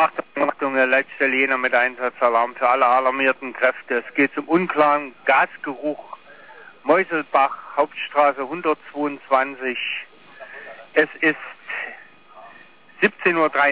Achtung, letzte Lena mit Einsatzalarm für alle alarmierten Kräfte. Es geht zum unklaren Gasgeruch. Meuselbach, Hauptstraße 122. Es ist 17:03 Uhr.